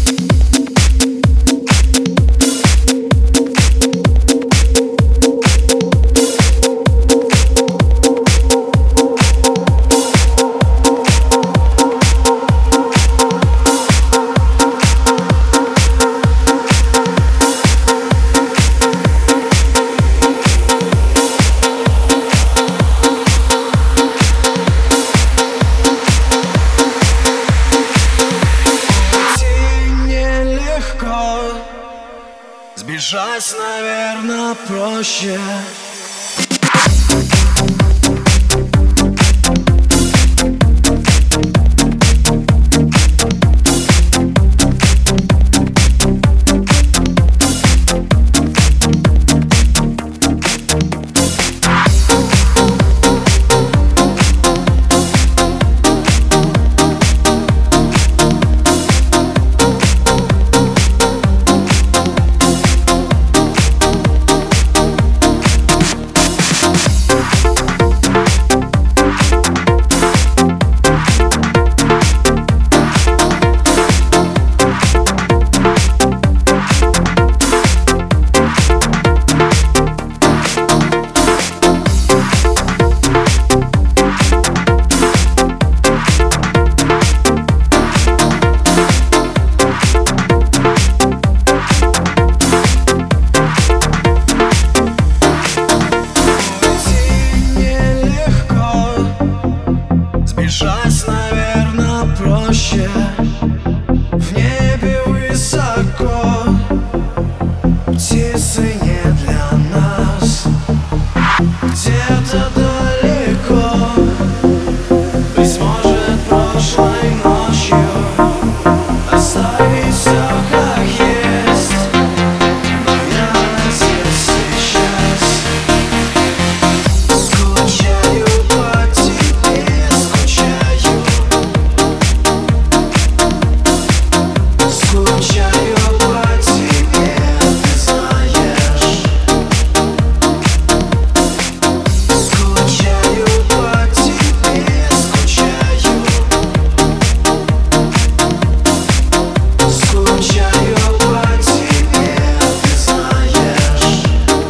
Сбежать, наверное, проще. Бежать, наверное, проще. В небе высоко, птицы не для нас. Где-то далеко, быть может, прошлой ночью оставить все как есть. Но я здесь сейчас скучаю по тебе, скучаю по тебе, ты знаешь. Скучаю по тебе, скучаю по тебе, ты знаешь.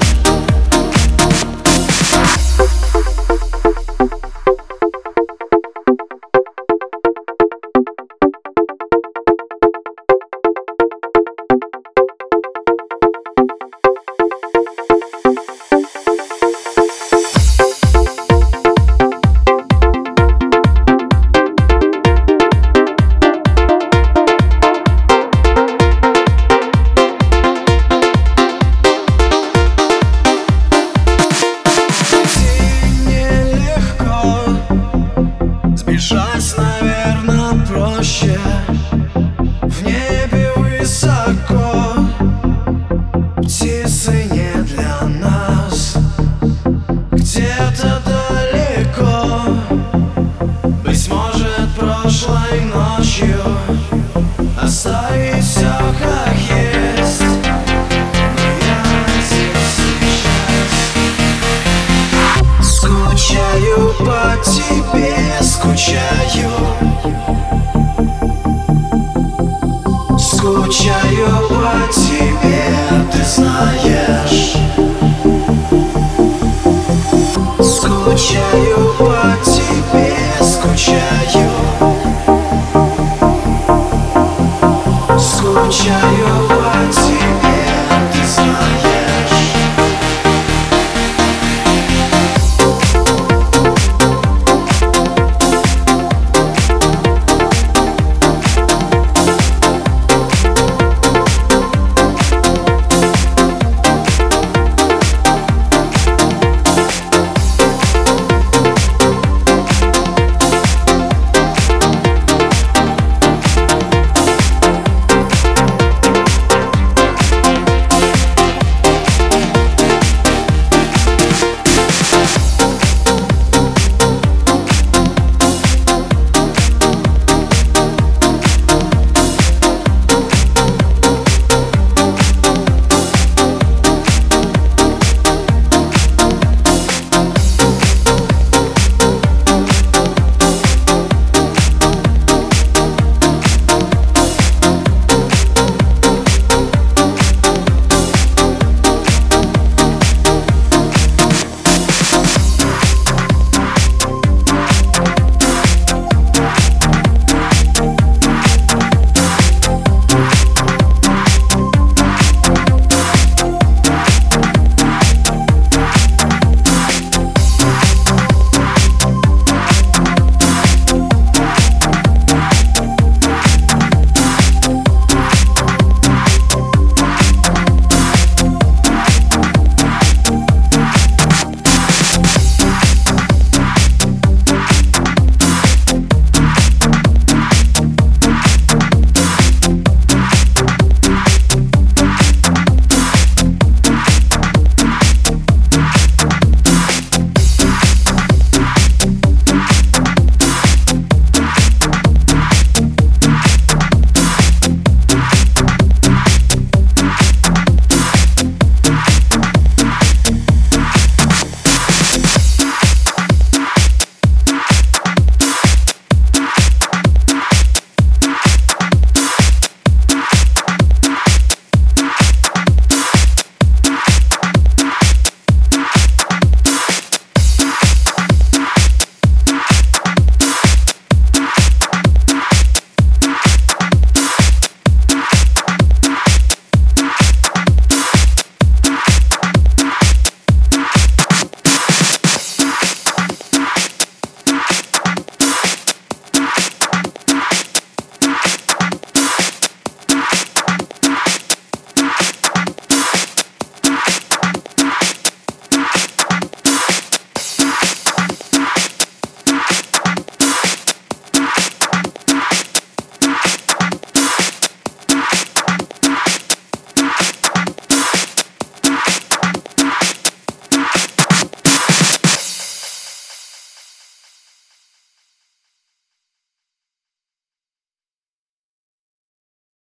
Бежать, наверное, проще. В небе высоко, птицы не для нас. Где-то далеко, быть может, прошлой ночью оставить все как есть. Но я здесь сейчас скучаю по тебе, скучаю по тебе, ты знаешь. Скучаю по тебе, скучаю по тебе.